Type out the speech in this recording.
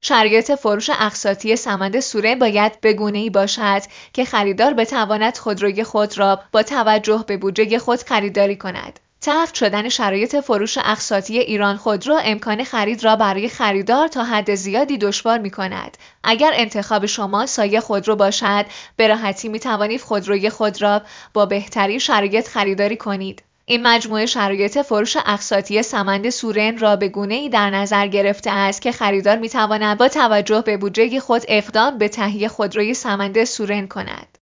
شرایط فروش اقساطی سمند سورن باید به گونه‌ای باشد که خریدار بتواند خودروی خود را با توجه به بودجه خود خریداری کند. تلخ شدن شرایط فروش اقساطی ایران خودرو امکان خرید را برای خریدار تا حد زیادی دشوار می‌کند. اگر انتخاب شما سایه خودرو باشد، به راحتی می‌توانید خودروی خود را با بهترین شرایط خریداری کنید. این مجموعه شرایط فروش اقساطی سمند سورن را به گونه‌ای در نظر گرفته است که خریدار می‌تواند با توجه به بودجه خود اقدام به تهیه خودروی سمند سورن کند.